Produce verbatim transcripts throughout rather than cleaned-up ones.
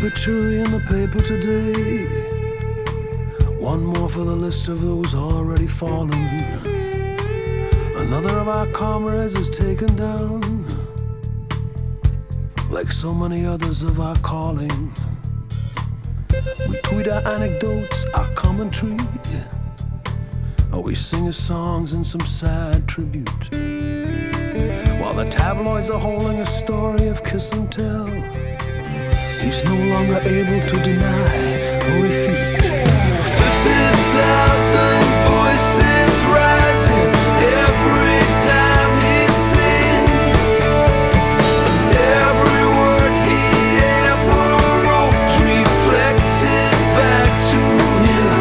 obituary in the paper today. One more for the list of those already fallen. Another of our comrades is taken down, like so many others of our calling. We tweet our anecdotes, our commentary, or we sing his songs in some sad tribute, while the tabloids are holding a story of kiss and tell. He's no longer able to deny or refute. Fifty thousand voices rising every time he sings, and every word he ever wrote reflected back to him.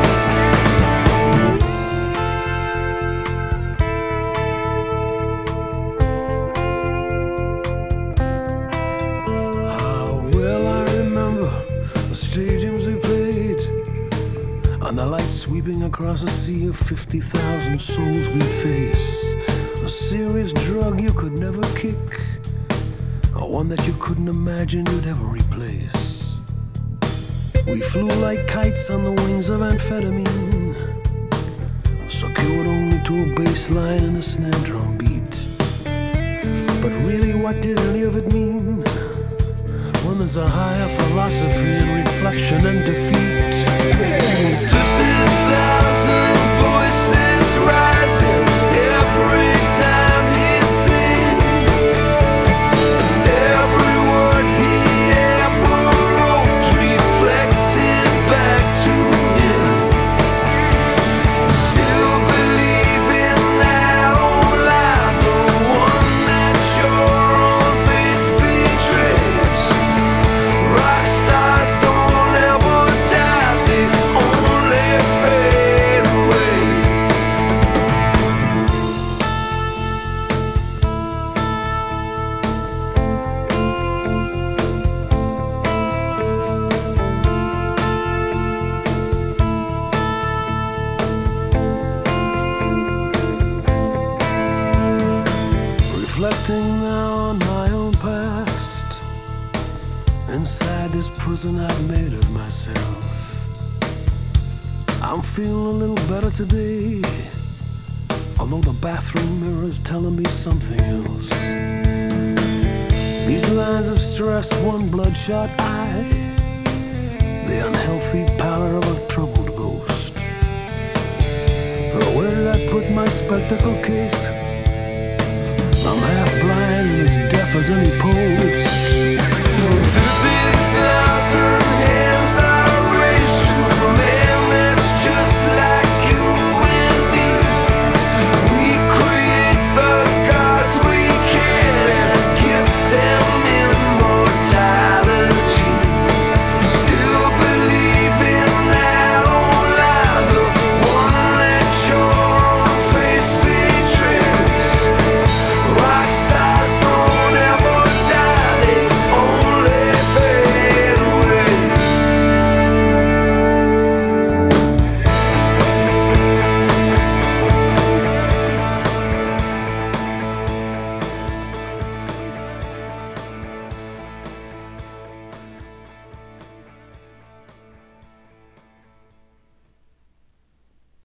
How well I remember the stadiums we played, and the lights sweeping across a sea of fifty thousand souls we'd face. A serious drug you could never kick, or one that you couldn't imagine you'd ever replace. We flew like kites on the wings of amphetamine, secured only to a bass line and a snare drum beat. But really, what did any of it mean when there's a higher philosophy in reflection and defeat? Fifty thousand voices rising every time he sings, and every word he ever wrote reflected back to him. Still believing that old lie, the one that your own face betrays. Rock stars don't ever die, they only fade away. Reflecting now on my own past, inside this prison I've made of myself, I'm feeling a little better today, although the bathroom mirror is telling me something else. These lines of stress, one bloodshot eye, the unhealthy pallor of a troubled ghost. Oh, where did I put my spectacle case? I'm half blind and as deaf as any post. Fifty thousand